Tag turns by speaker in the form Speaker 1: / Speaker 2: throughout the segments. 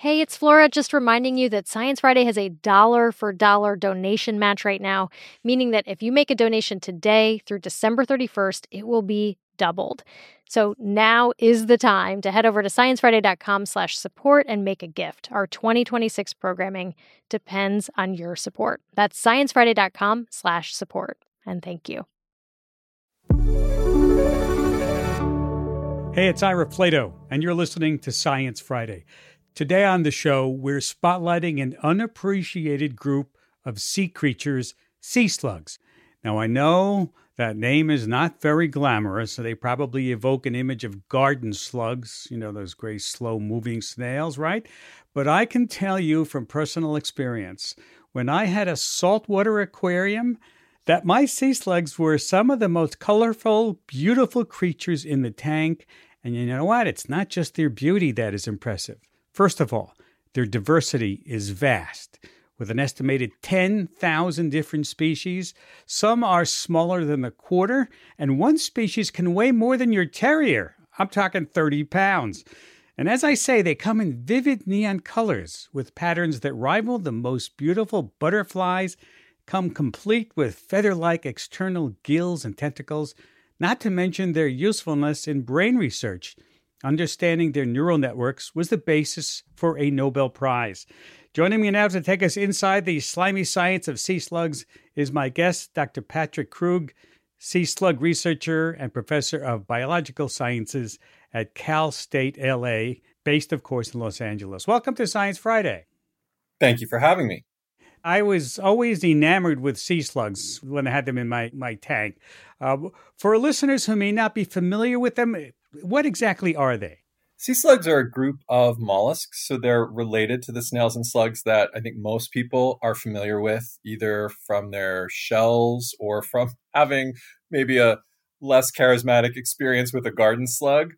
Speaker 1: Hey, it's Flora, just reminding you that Science Friday has a dollar for dollar donation match right now, meaning that if you make a donation today through December 31st, it will be doubled. So now is the time to head over to sciencefriday.com/support and make a gift. Our 2026 programming depends on your support. That's sciencefriday.com/support. And thank you.
Speaker 2: Hey, it's Ira Flato, and you're listening to Science Friday. Today on the show, we're spotlighting an unappreciated group of sea creatures, sea slugs. Now, I know that name is not very glamorous, so they probably evoke an image of garden slugs, those gray, slow-moving snails, right? But I can tell you from personal experience, when I had a saltwater aquarium, that my sea slugs were some of the most colorful, beautiful creatures in the tank. And you know what? It's not just their beauty that is impressive. First of all, their diversity is vast. With an estimated 10,000 different species, some are smaller than a quarter, and one species can weigh more than your terrier. I'm talking 30 pounds. And as I say, they come in vivid neon colors with patterns that rival the most beautiful butterflies, come complete with feather-like external gills and tentacles, not to mention their usefulness in brain research. Understanding their neural networks was the basis for a Nobel Prize. Joining me now to take us inside the slimy science of sea slugs is my guest, Dr. Patrick Krug, sea slug researcher and professor of biological sciences at Cal State LA, based, of course, in Los Angeles. Welcome to Science Friday.
Speaker 3: Thank you for having me.
Speaker 2: I was always enamored with sea slugs when I had them in my tank. For listeners who may not be familiar with them, what exactly are they?
Speaker 3: Sea slugs are a group of mollusks, so they're related to the snails and slugs that I think most people are familiar with, either from their shells or from having maybe a less charismatic experience with a garden slug,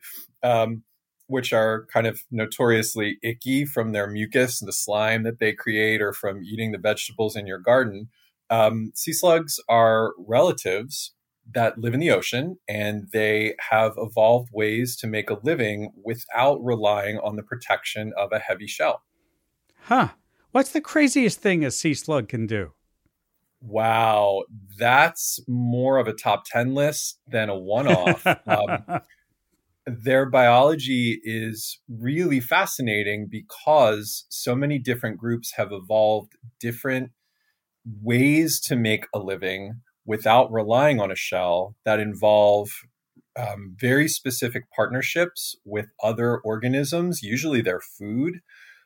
Speaker 3: which are kind of notoriously icky from their mucus and the slime that they create, or from eating the vegetables in your garden. Sea slugs are relatives that live in the ocean, and they have evolved ways to make a living without relying on the protection of a heavy shell.
Speaker 2: Huh. What's the craziest thing a sea slug can do?
Speaker 3: Wow, that's more of a top 10 list than a one-off. Their biology is really fascinating because so many different groups have evolved different ways to make a living without relying on a shell that involve very specific partnerships with other organisms, usually their food.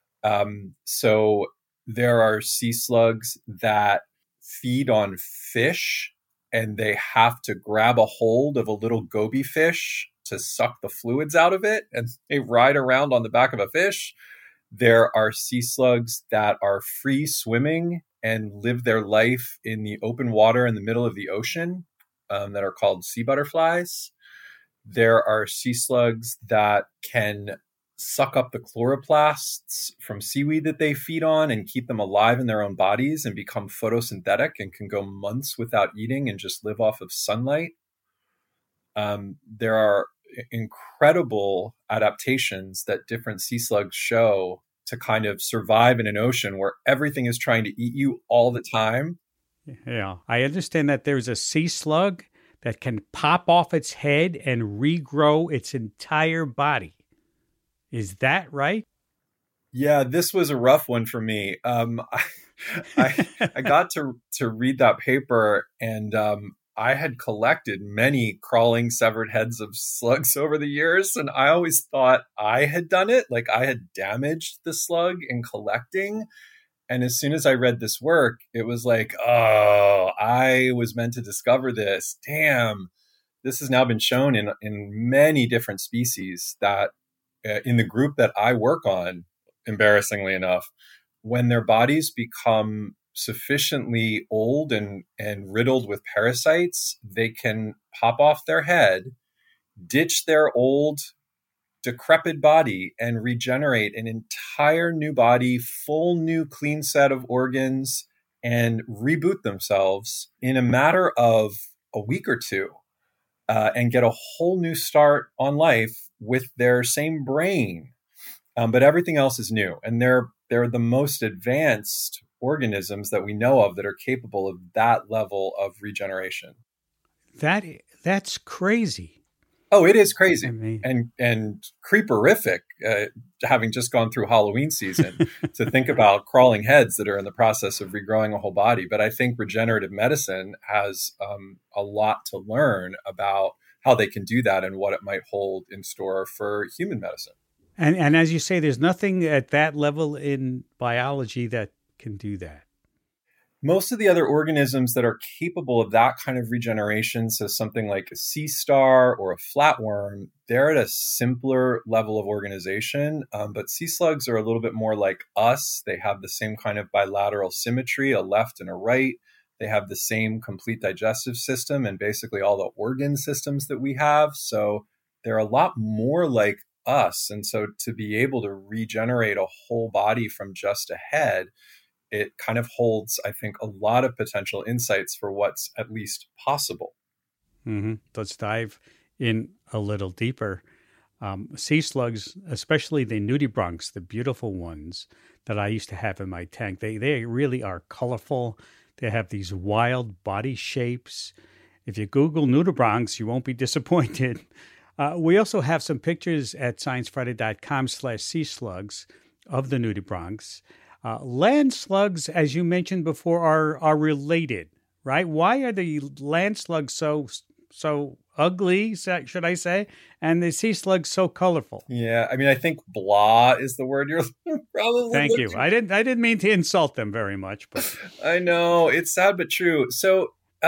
Speaker 3: So there are sea slugs that feed on fish, and they have to grab a hold of a little goby fish to suck the fluids out of it, and they ride around on the back of a fish. There are sea slugs that are free swimming and live their life in the open water in the middle of the ocean, that are called sea butterflies. There are sea slugs that can suck up the chloroplasts from seaweed that they feed on and keep them alive in their own bodies and become photosynthetic and can go months without eating and just live off of sunlight. There are incredible adaptations that different sea slugs show to kind of survive in an ocean where everything is trying to eat you all the time.
Speaker 2: Yeah, I understand that there's a sea slug that can pop off its head and regrow its entire body. Is that right?
Speaker 3: Yeah, this was a rough one for me. I got to read that paper, and I had collected many crawling severed heads of slugs over the years, and I always thought I had done it, like I had damaged the slug in collecting. And as soon as I read this work, it was like, oh, I was meant to discover this. Damn, this has now been shown in many different species that in the group that I work on, embarrassingly enough, when their bodies become sufficiently old and riddled with parasites, they can pop off their head, ditch their old decrepit body, and regenerate an entire new body, full new clean set of organs, and reboot themselves in a matter of a week or two, and get a whole new start on life with their same brain. But everything else is new, and they're the most advanced organisms that we know of that are capable of that level of regeneration.
Speaker 2: That's crazy.
Speaker 3: Oh, it is crazy.
Speaker 2: I mean,
Speaker 3: and creeperific, having just gone through Halloween season, to think about crawling heads that are in the process of regrowing a whole body. But I think regenerative medicine has a lot to learn about how they can do that and what it might hold in store for human medicine.
Speaker 2: and as you say, there's nothing at that level in biology that can do that.
Speaker 3: Most of the other organisms that are capable of that kind of regeneration, so something like a sea star or a flatworm, they're at a simpler level of organization. But sea slugs are a little bit more like us. They have the same kind of bilateral symmetry, a left and a right. They have the same complete digestive system and basically all the organ systems that we have. So they're a lot more like us. And so to be able to regenerate a whole body from just a head, it kind of holds, I think, a lot of potential insights for what's at least possible.
Speaker 2: Mm-hmm. Let's dive in a little deeper. Sea slugs, especially the nudibranchs, the beautiful ones that I used to have in my tank, they really are colorful. They have these wild body shapes. If you Google nudibranchs, you won't be disappointed. We also have some pictures at sciencefriday.com/sea slugs of the nudibranchs. Land slugs, as you mentioned before, are related, right? Why are the land slugs so ugly, should I say, and the sea slugs so colorful?
Speaker 3: Yeah, I mean, I think blah is the word you're probably
Speaker 2: Thank you. I didn't mean to insult them very much, but
Speaker 3: I know, it's sad but true. So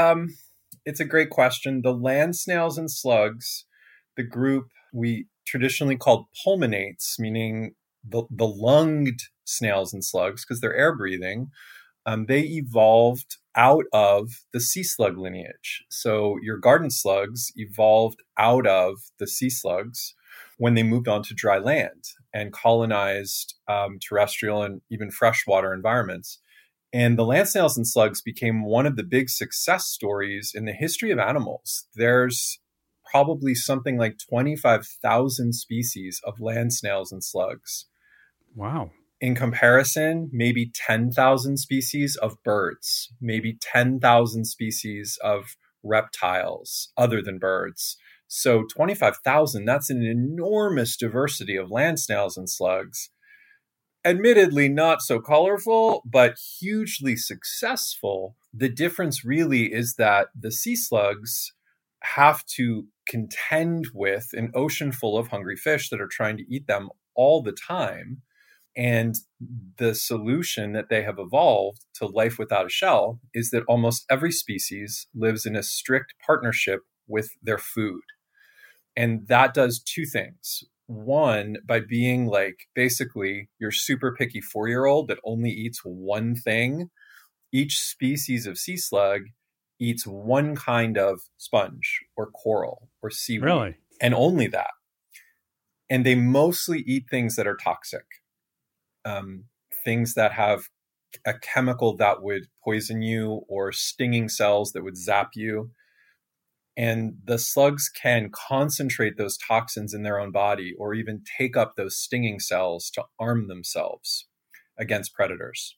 Speaker 3: it's a great question. The land snails and slugs, the group we traditionally called pulmonates, meaning the lunged snails and slugs, because they're air breathing, they evolved out of the sea slug lineage. So your garden slugs evolved out of the sea slugs when they moved on to dry land and colonized terrestrial and even freshwater environments. And the land snails and slugs became one of the big success stories in the history of animals. There's probably something like 25,000 species of land snails and slugs.
Speaker 2: Wow.
Speaker 3: In comparison, maybe 10,000 species of birds, maybe 10,000 species of reptiles other than birds. So 25,000, that's an enormous diversity of land snails and slugs. Admittedly, not so colorful, but hugely successful. The difference really is that the sea slugs have to contend with an ocean full of hungry fish that are trying to eat them all the time. And the solution that they have evolved to life without a shell is that almost every species lives in a strict partnership with their food. And that does two things. One, by being like basically your super picky 4-year-old that only eats one thing, each species of sea slug eats one kind of sponge or coral or seaweed.
Speaker 2: Really?
Speaker 3: And only that. And they mostly eat things that are toxic. Things that have a chemical that would poison you or stinging cells that would zap you. And the slugs can concentrate those toxins in their own body or even take up those stinging cells to arm themselves against predators.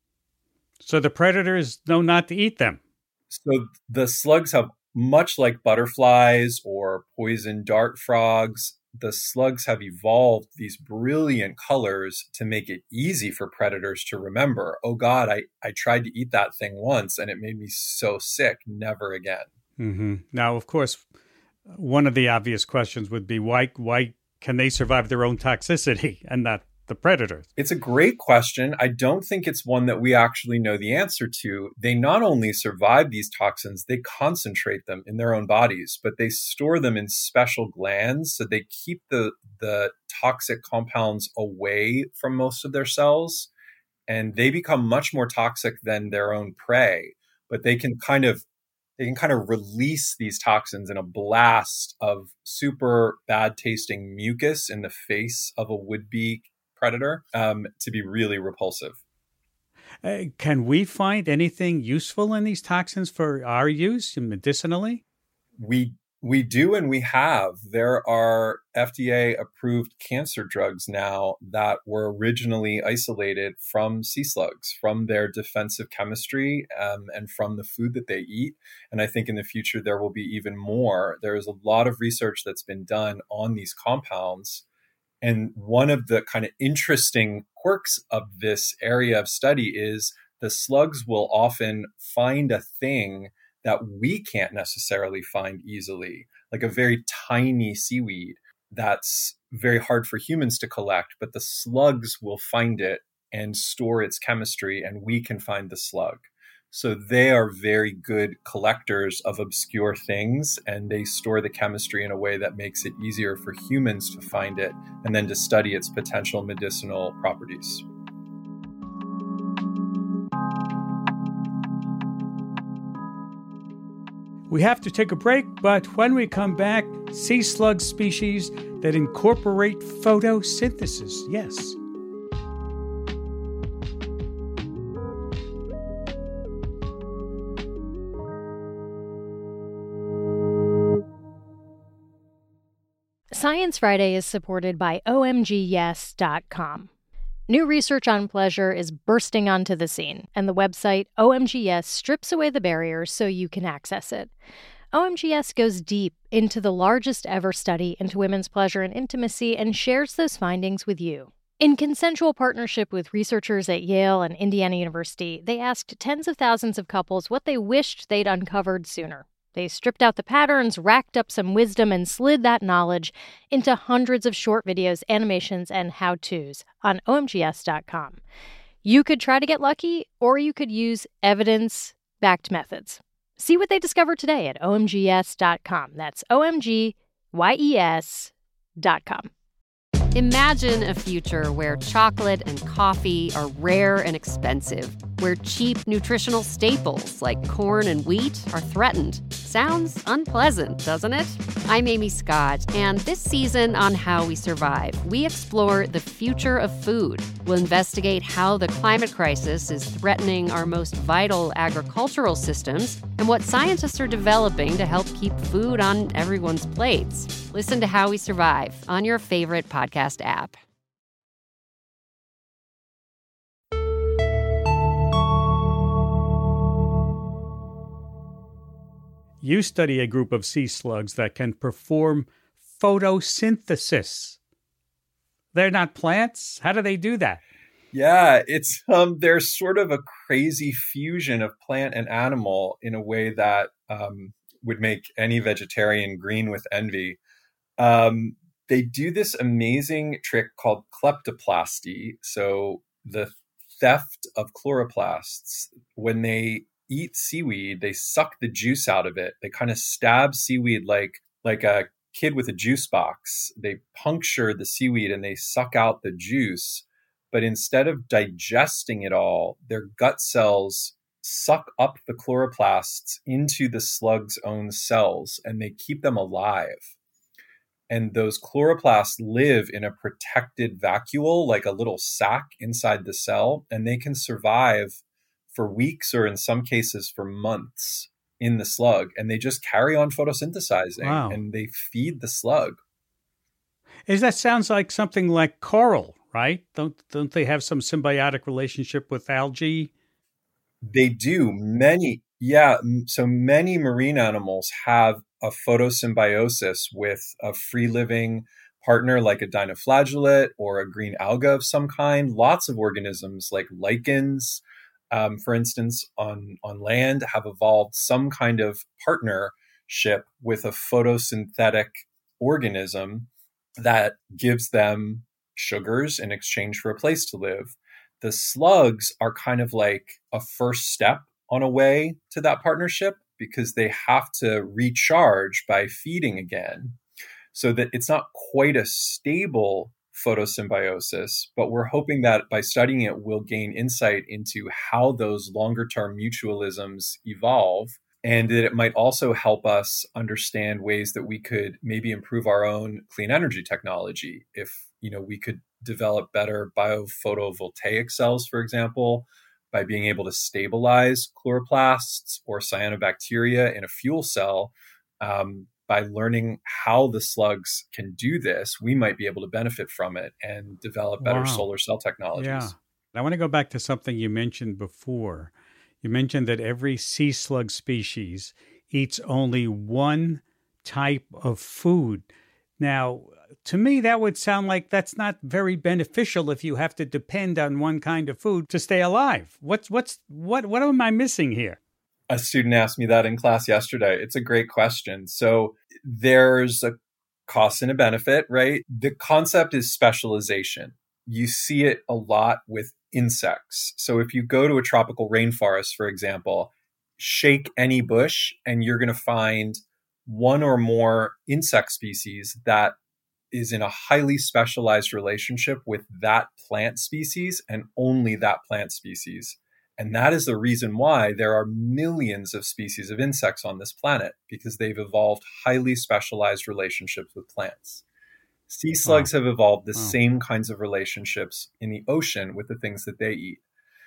Speaker 2: So the predators know not to eat them.
Speaker 3: So the slugs have, much like butterflies or poison dart frogs, the slugs have evolved these brilliant colors to make it easy for predators to remember, oh God, I tried to eat that thing once and it made me so sick, never again.
Speaker 2: Mm-hmm. Now, of course, one of the obvious questions would be why can they survive their own toxicity and not the predators?
Speaker 3: It's a great question. I don't think it's one that we actually know the answer to. They not only survive these toxins, they concentrate them in their own bodies, but they store them in special glands. So they keep the toxic compounds away from most of their cells, and they become much more toxic than their own prey. But they can kind of release these toxins in a blast of super bad tasting mucus in the face of a would-be predator to be really repulsive.
Speaker 2: Can we find anything useful in these toxins for our use medicinally?
Speaker 3: We We do, and we have. There are FDA-approved cancer drugs now that were originally isolated from sea slugs, from their defensive chemistry, and from the food that they eat. And I think in the future there will be even more. There is a lot of research that's been done on these compounds. And one of the kind of interesting quirks of this area of study is the slugs will often find a thing that we can't necessarily find easily, like a very tiny seaweed that's very hard for humans to collect, but the slugs will find it and store its chemistry, and we can find the slug. So they are very good collectors of obscure things, and they store the chemistry in a way that makes it easier for humans to find it and then to study its potential medicinal properties.
Speaker 2: We have to take a break, but when we come back, sea slug species that incorporate photosynthesis. Yes.
Speaker 1: Science Friday is supported by OMGYes.com. New research on pleasure is bursting onto the scene, and the website OMGYes strips away the barriers so you can access it. OMGYes goes deep into the largest ever study into women's pleasure and intimacy and shares those findings with you. In consensual partnership with researchers at Yale and Indiana University, they asked tens of thousands of couples what they wished they'd uncovered sooner. They stripped out the patterns, racked up some wisdom, and slid that knowledge into hundreds of short videos, animations, and how-tos on OMGYes.com. You could try to get lucky, or you could use evidence-backed methods. See what they discovered today at OMGYes.com. That's OMGYES.com.
Speaker 4: Imagine a future where chocolate and coffee are rare and expensive, where cheap nutritional staples like corn and wheat are threatened. Sounds unpleasant, doesn't it? I'm Amy Scott, and this season on How We Survive, we explore the future of food. We'll investigate how the climate crisis is threatening our most vital agricultural systems and what scientists are developing to help keep food on everyone's plates. Listen to How We Survive on your favorite podcast app.
Speaker 2: You study a group of sea slugs that can perform photosynthesis. They're not plants? How do they do that?
Speaker 3: Yeah, it's they're sort of a crazy fusion of plant and animal in a way that would make any vegetarian green with envy. They do this amazing trick called kleptoplasty. So the theft of chloroplasts. When they eat seaweed, they suck the juice out of it. They kind of stab seaweed like a kid with a juice box. They puncture the seaweed and they suck out the juice. But instead of digesting it all, their gut cells suck up the chloroplasts into the slug's own cells, and they keep them alive. And those chloroplasts live in a protected vacuole, like a little sac inside the cell, and they can survive for weeks or in some cases for months in the slug. And they just carry on photosynthesizing.
Speaker 2: Wow.
Speaker 3: And they feed the slug.
Speaker 2: That sounds like something like coral, right? Don't they have some symbiotic relationship with algae?
Speaker 3: They do. So many marine animals have a photosymbiosis with a free-living partner like a dinoflagellate or a green alga of some kind. Lots of organisms like lichens, for instance, on land have evolved some kind of partnership with a photosynthetic organism that gives them sugars in exchange for a place to live. The slugs are kind of like a first step on a way to that partnership because they have to recharge by feeding again, so that it's not quite a stable photosymbiosis, but we're hoping that by studying it, we'll gain insight into how those longer term mutualisms evolve, and that it might also help us understand ways that we could maybe improve our own clean energy technology. If, we could develop better biophotovoltaic cells, for example, by being able to stabilize chloroplasts or cyanobacteria in a fuel cell, by by learning how the slugs can do this, we might be able to benefit from it and develop better solar cell technologies.
Speaker 2: Yeah. I want to go back to something you mentioned before. You mentioned that every sea slug species eats only one type of food. Now, to me, that would sound like that's not very beneficial if you have to depend on one kind of food to stay alive. What am I missing here?
Speaker 3: A student asked me that in class yesterday. It's a great question. So there's a cost and a benefit, right? The concept is specialization. You see it a lot with insects. So if you go to a tropical rainforest, for example, shake any bush and you're going to find one or more insect species that is in a highly specialized relationship with that plant species and only that plant species. And that is the reason why there are millions of species of insects on this planet, because they've evolved highly specialized relationships with plants. Sea slugs have evolved the same kinds of relationships in the ocean with the things that they eat.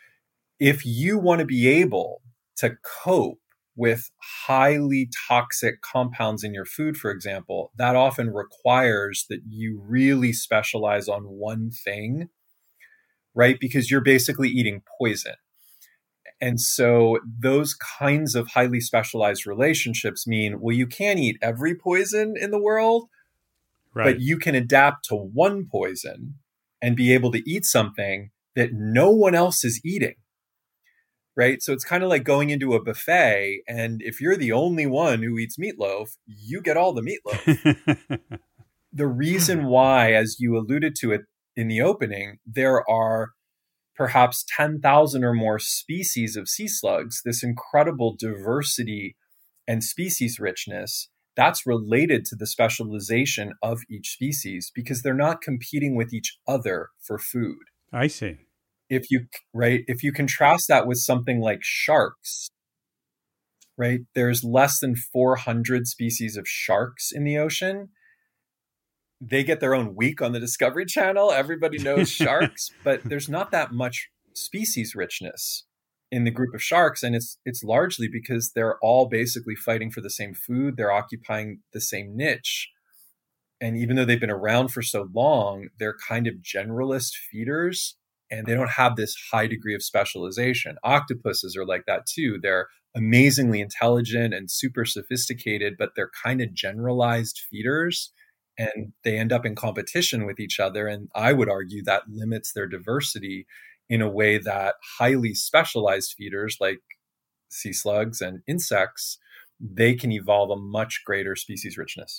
Speaker 3: If you want to be able to cope with highly toxic compounds in your food, for example, that often requires that you really specialize on one thing, right? Because you're basically eating poison. And so those kinds of highly specialized relationships mean, well, you can't eat every poison in the world, right, but you can adapt to one poison and be able to eat something that no one else is eating. Right. So it's kind of like going into a buffet. And if you're the only one who eats meatloaf, you get all the meatloaf. The reason why, as you alluded to it in the opening, there are perhaps 10,000 or more species of sea slugs, this incredible diversity and species richness, that's related to the specialization of each species because they're not competing with each other for food.
Speaker 2: I see.
Speaker 3: If you contrast that with something like sharks, right? There's less than 400 species of sharks in the ocean. They get their own week on the Discovery Channel. Everybody knows sharks, but there's not that much species richness in the group of sharks. And it's largely because they're all basically fighting for the same food. They're occupying the same niche. And even though they've been around for so long, they're kind of generalist feeders. And they don't have this high degree of specialization. Octopuses are like that too. They're amazingly intelligent and super sophisticated, but they're kind of generalized feeders and they end up in competition with each other. And I would argue that limits their diversity in a way that highly specialized feeders like sea slugs and insects, they can evolve a much greater species richness.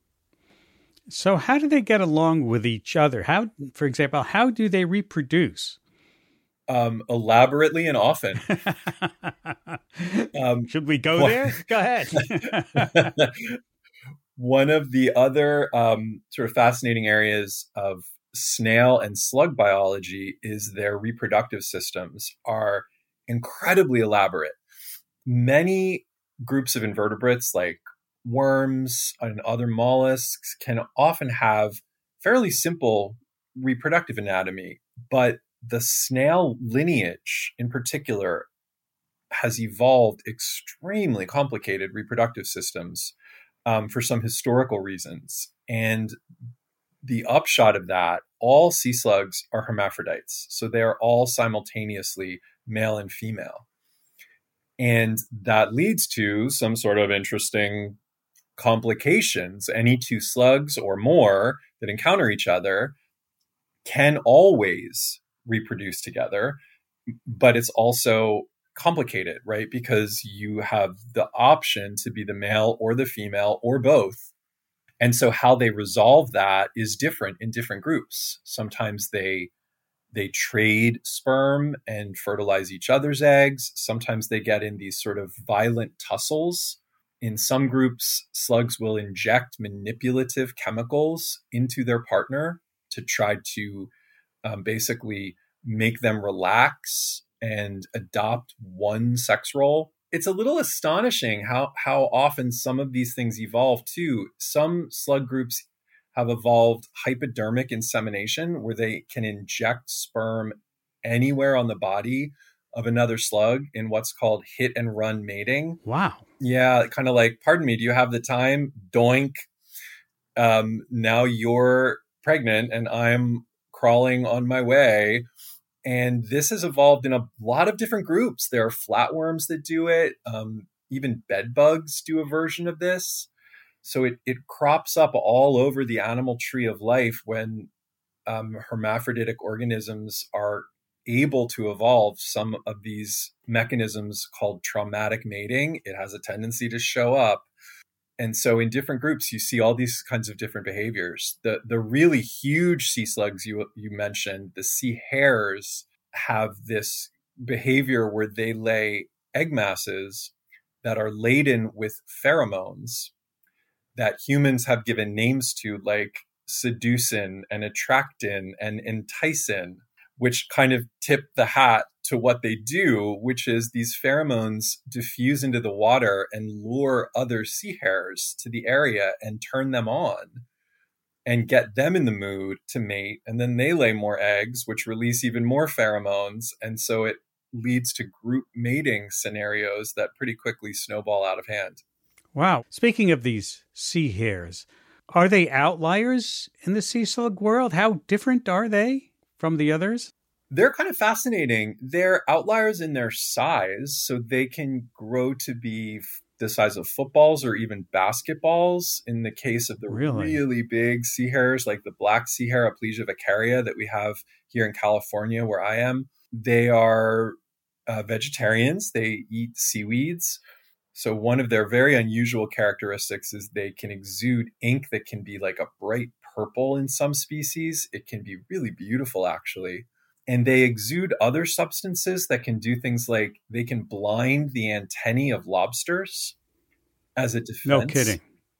Speaker 2: So how do they get along with each other? How, for example, how do they reproduce?
Speaker 3: Elaborately and often.
Speaker 2: Should we go there? Go ahead.
Speaker 3: One of the other sort of fascinating areas of snail and slug biology is their reproductive systems are incredibly elaborate. Many groups of invertebrates like worms and other mollusks can often have fairly simple reproductive anatomy, but the snail lineage in particular has evolved extremely complicated reproductive systems for some historical reasons. And the upshot of that, all sea slugs are hermaphrodites. So they are all simultaneously male and female. And that leads to some sort of interesting complications. Any two slugs or more that encounter each other can always reproduce together, but it's also complicated, right? Because you have the option to be the male or the female or both. And so how they resolve that is different in different groups. Sometimes they trade sperm and fertilize each other's eggs. Sometimes they get in these sort of violent tussles. In some groups, slugs will inject manipulative chemicals into their partner to try to basically make them relax and adopt one sex role. It's a little astonishing how often some of these things evolve too. Some slug groups have evolved hypodermic insemination, where they can inject sperm anywhere on the body of another slug in what's called hit and run mating.
Speaker 2: Wow.
Speaker 3: Yeah, kind of like, pardon me, do you have the time? Doink. Now you're pregnant and I'm crawling on my way. And this has evolved in a lot of different groups. There are flatworms that do it. Even bed bugs do a version of this. So it crops up all over the animal tree of life when hermaphroditic organisms are able to evolve some of these mechanisms called traumatic mating. It has a tendency to show up. And so in different groups, you see all these kinds of different behaviors. The really huge sea slugs you mentioned, the sea hares, have this behavior where they lay egg masses that are laden with pheromones that humans have given names to, like seducin and attractin and enticin, which kind of tip the hat to what they do, which is these pheromones diffuse into the water and lure other sea hares to the area and turn them on and get them in the mood to mate. And then they lay more eggs, which release even more pheromones. And so it leads to group mating scenarios that pretty quickly snowball out of hand.
Speaker 2: Wow. Speaking of these sea hares, are they outliers in the sea slug world? How different are they from the others?
Speaker 3: They're kind of fascinating. They're outliers in their size, so they can grow to be the size of footballs or even basketballs. In the case of the really big sea hares, like the black sea hare, Aplysia vicaria, that we have here in California where I am, they are vegetarians. They eat seaweeds. So one of their very unusual characteristics is they can exude ink that can be like a bright purple in some species. It can be really beautiful, actually. And they exude other substances that can do things like they can blind the antennae of lobsters as a defense.
Speaker 2: No kidding.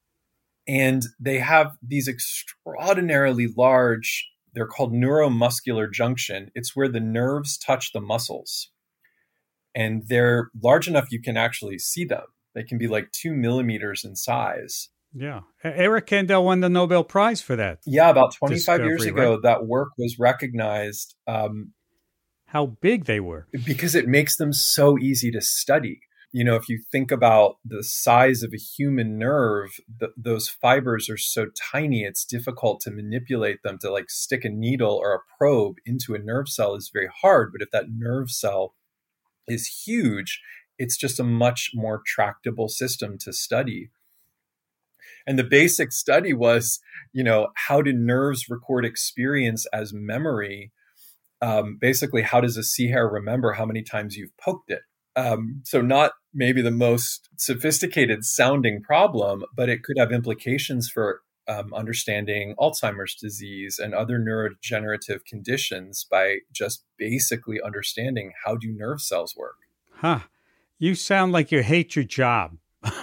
Speaker 3: And they have these extraordinarily large, they're called neuromuscular junction. It's where the nerves touch the muscles. And they're large enough you can actually see them. They can be like 2 millimeters in size.
Speaker 2: Yeah. Eric Kandel won the Nobel Prize for that.
Speaker 3: Yeah, about 25 years ago, right? That work was recognized.
Speaker 2: How big they were.
Speaker 3: Because it makes them so easy to study. You know, if you think about the size of a human nerve, those fibers are so tiny, it's difficult to manipulate them. To like stick a needle or a probe into a nerve cell is very hard. But if that nerve cell is huge, it's just a much more tractable system to study. And the basic study was, you know, how do nerves record experience as memory? Basically, how does a sea hare remember how many times you've poked it? So not maybe the most sophisticated sounding problem, but it could have implications for understanding Alzheimer's disease and other neurodegenerative conditions by just basically understanding how do nerve cells work.
Speaker 2: Huh. You sound like you hate your job.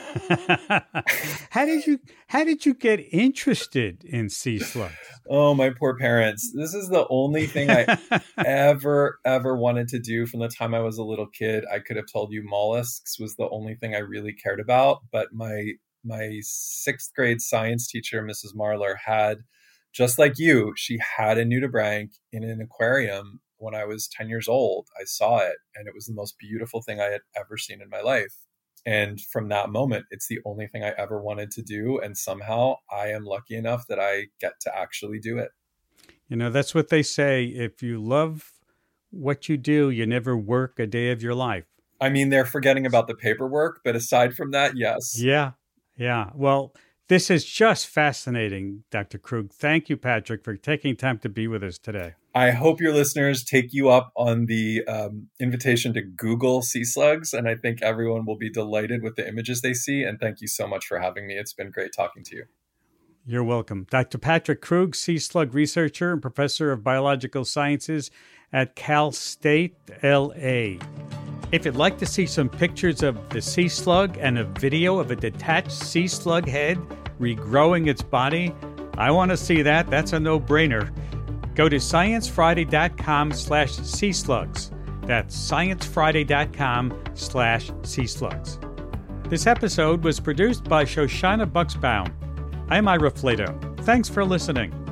Speaker 2: How did you get interested in sea slugs?
Speaker 3: Oh, my poor parents. This is the only thing I ever wanted to do from the time I was a little kid. I could have told you mollusks was the only thing I really cared about. But my 6th grade science teacher, Mrs. Marler, had, just like you, she had a nudibranch in an aquarium when I was 10 years old. I saw it, and it was the most beautiful thing I had ever seen in my life. And from that moment, it's the only thing I ever wanted to do. And somehow I am lucky enough that I get to actually do it.
Speaker 2: You know, that's what they say. If you love what you do, you never work a day of your life.
Speaker 3: I mean, they're forgetting about the paperwork, but aside from that, yes.
Speaker 2: Yeah. Well, this is just fascinating, Dr. Krug. Thank you, Patrick, for taking time to be with us today.
Speaker 3: I hope your listeners take you up on the invitation to Google sea slugs, and I think everyone will be delighted with the images they see. And thank you so much for having me. It's been great talking to you.
Speaker 2: You're welcome. Dr. Patrick Krug, sea slug researcher and professor of biological sciences at Cal State, LA. If you'd like to see some pictures of the sea slug and a video of a detached sea slug head regrowing its body, I want to see that. That's a no-brainer. Go to sciencefriday.com/sea slugs. That's sciencefriday.com/sea slugs. This episode was produced by Shoshana Buxbaum. I'm Ira Flato. Thanks for listening.